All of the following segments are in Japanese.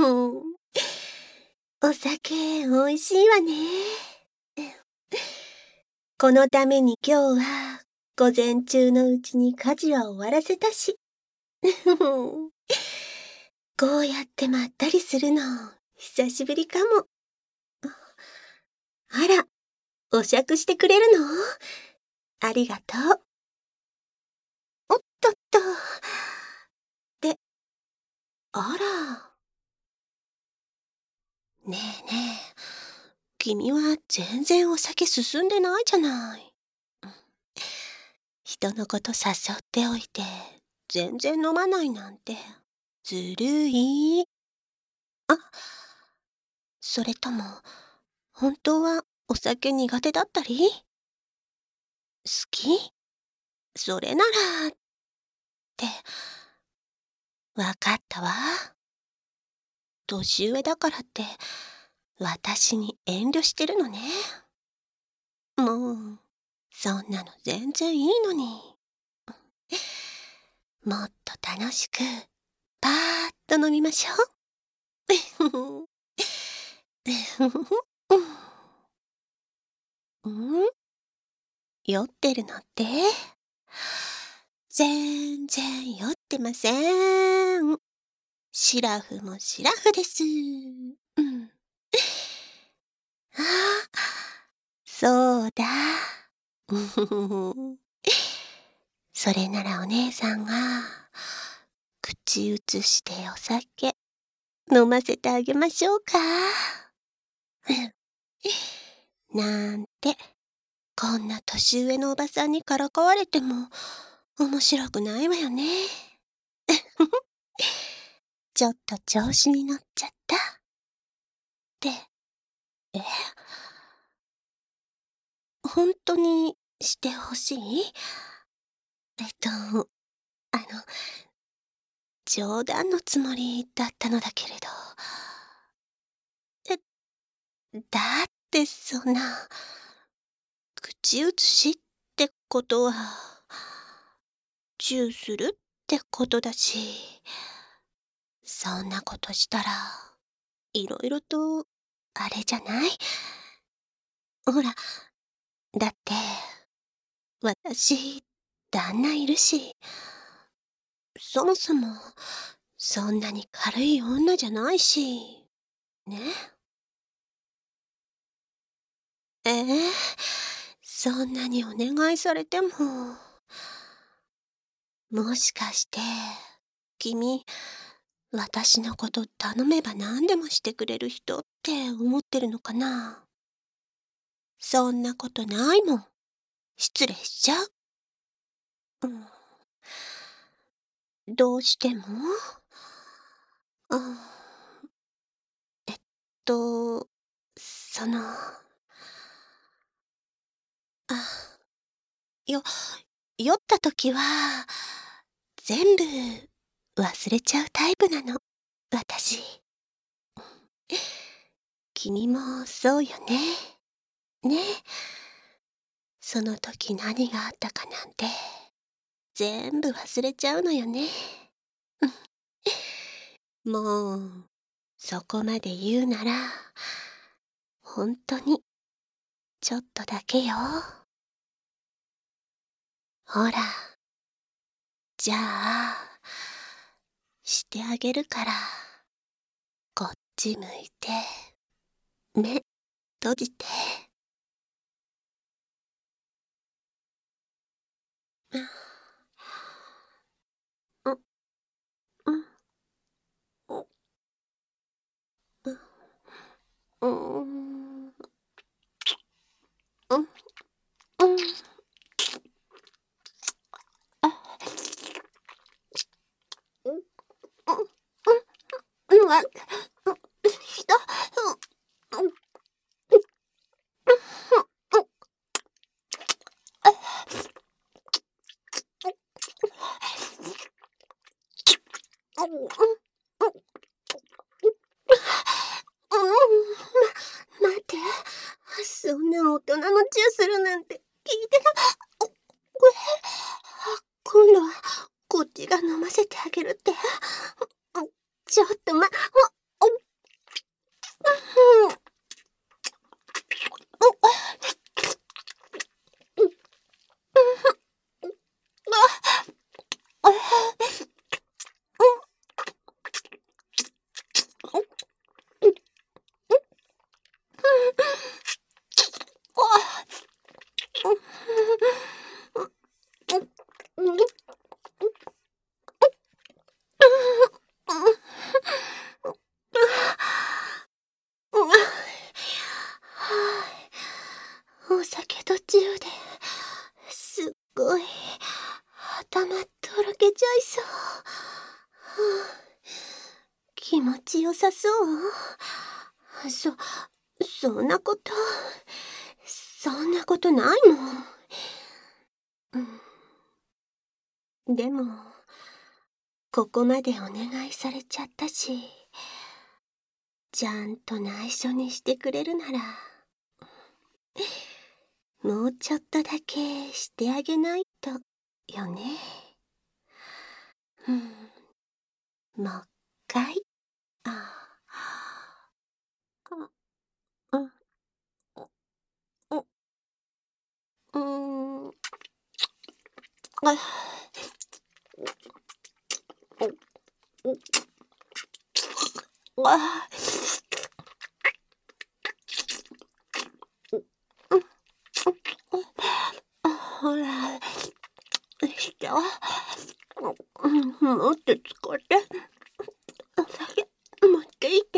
お酒おいしいわね。このために今日は午前中のうちに家事は終わらせたし。こうやってまったりするの久しぶりかも。あら、お酌してくれるの？ありがとう。おっとっと。で、あら。ねえねえ、君は全然お酒進んでないじゃない。人のこと誘っておいて、全然飲まないなんて、ずるい。あ、それとも、本当はお酒苦手だったり？好き？それなら、って、わかったわ。年上だからって、私に遠慮してるのね。もう、そんなの全然いいのに。もっと楽しく、パーッと飲みましょう。ん？酔ってるのって？全然酔ってません。シラフもシラフです。ああ、そうだ。それならお姉さんが、口移してお酒、飲ませてあげましょうか。なんて、こんな年上のおばさんにからかわれても、面白くないわよね。ちょっと調子に乗っちゃった。って、え、本当にしてほしい？あの、冗談のつもりだったのだけれど。え、だってそんな、口移しってことは、チューするってことだし、そんなことしたら、いろいろと、あれじゃない？ほら、だって、私、旦那いるし、そもそも、そんなに軽い女じゃないし、ね？そんなにお願いされても。もしかして、君、私のこと頼めば何でもしてくれる人って思ってるのかな？そんなことないもん。失礼しちゃう。うん、どうしても？うん、えっと、その、あ、よ、酔った時は、全部忘れちゃうタイプなの、私。君もそうよね。ね。その時何があったかなんて、全部忘れちゃうのよね。もう、そこまで言うなら、本当に、ちょっとだけよ。ほら、じゃあ、してあげるから、こっち向いて、目閉じて。うん、うん、うん、うん、うん、うん、あ、うん、うん、うん、した、うん、うん、うん、うん、待って。そんな大人のチューするなんて聞いてな。これ、今度はこっちが飲ませてあげるって。ちょっと気持ちよさそう。そんなこと、そんなことないもん。でも、ここまでお願いされちゃったし、ちゃんと内緒にしてくれるなら、もうちょっとだけしてあげないとよね。もう一回。ああ、うん、うん、うん、あ、あ、ほら、して、もっと使って、お酒持っていて。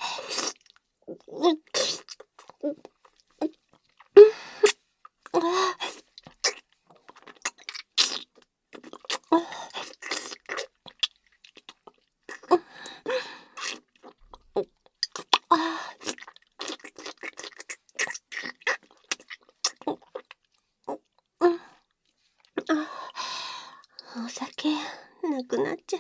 お酒なくなっちゃった。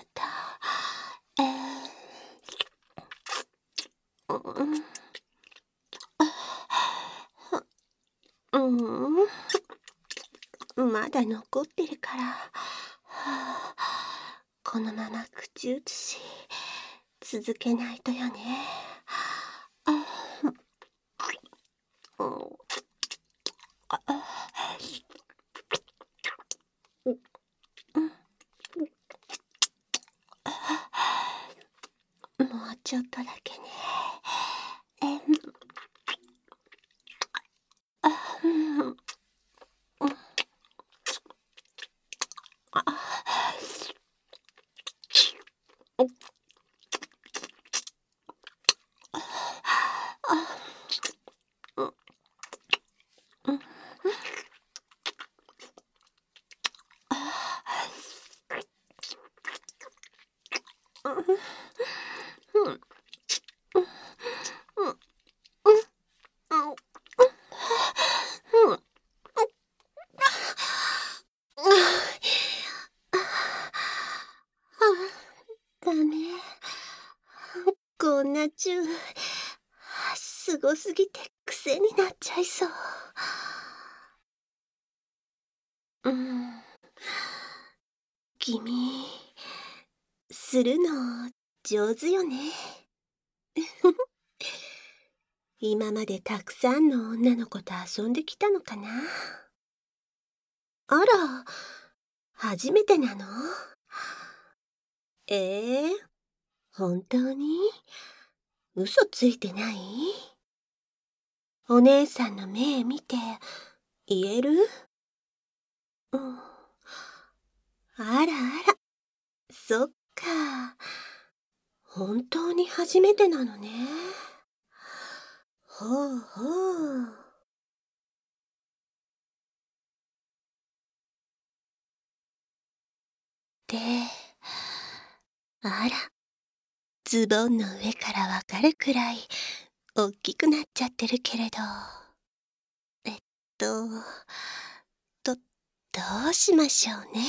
まだ残ってるから、このまま口移し続けないとよね。もうちょっとだけね。ダメ。こんなチュー、すごすぎて癖になっちゃいそう。君、するの上手よね。今までたくさんの女の子と遊んできたのかな。あら、初めてなの？本当に？嘘ついてない？お姉さんの目見て言える？あらあら、そっか。本当に初めてなのね。ほうほう。で、あら、ズボンの上からわかるくらいおっきくなっちゃってるけれど。えっと、ど、どうしましょうね。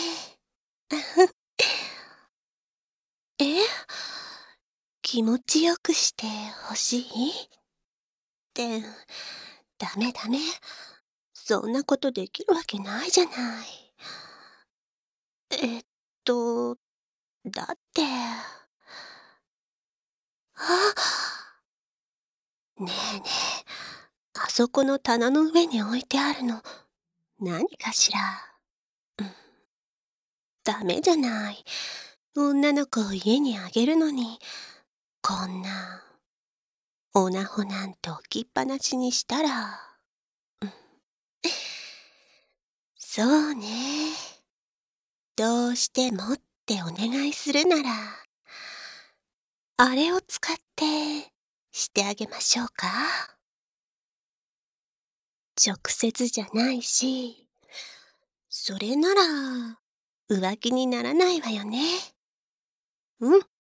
え？気持ちよくしてほしい？ってダメダメ。そんなことできるわけないじゃない。えっと、だって。ねえねえ、あそこの棚の上に置いてあるの、何かしら。ダメじゃない。女の子を家にあげるのに、こんな、オナホなんて置きっぱなしにしたら。そうね。どうしてもってお願いするなら、あれを使ってしてあげましょうか。直接じゃないし、それなら浮気にならないわよね。うん。